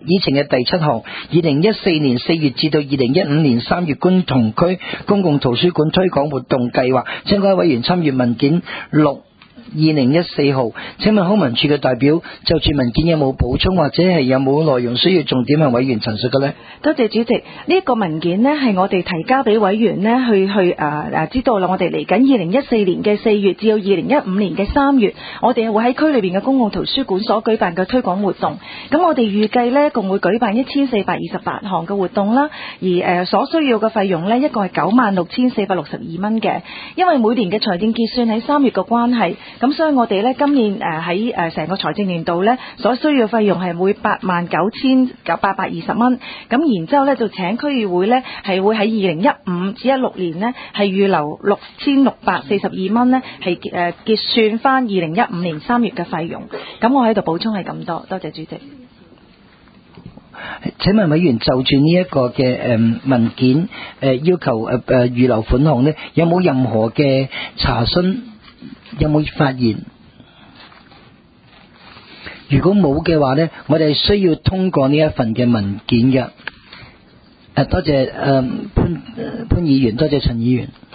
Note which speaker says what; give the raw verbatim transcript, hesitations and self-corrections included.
Speaker 1: 議程嘅第七項，二零一四年四月至到二零一五年三月觀塘區公共圖書館推廣活動計劃，請各位委員參閱文件六二零一四號。請問康文署嘅代表就住文件有冇補充，或者係有冇內容需要重點向委員陳述嘅呢？
Speaker 2: 多謝主席，呢、這、一個文件呢係我哋提交俾委員呢去去誒誒、呃、知道啦。我哋嚟緊二零一四年嘅四月至到二零一五年嘅三月，我哋會喺區裏邊嘅公共圖書館所舉辦嘅推廣活動。咁我哋預計呢共會舉辦一千四百二十八項嘅活動啦，而誒、呃、所需要嘅費用呢，一共係九萬六千四百六十二蚊嘅。因為每年嘅財政結算喺三月嘅關係，咁所以我哋呢今年誒喺誒成個財政年度呢所需要嘅費用係每八萬九千九八百二十蚊。咁然之後咧，就請區議會咧，係會喺二零一五至一六年呢，係預留六千六百四十二蚊呢，係誒結算翻二零一五年三月嘅費用。咁我喺度補充係咁多，多謝主席。
Speaker 1: 請問委員就住呢一個嘅誒文件誒要求誒誒預留款項呢，有冇任何嘅查詢？有冇發言？如果冇嘅話呢，我哋需要通過呢一份嘅文件嘅。誒，多謝誒潘潘議員，多謝陳議員。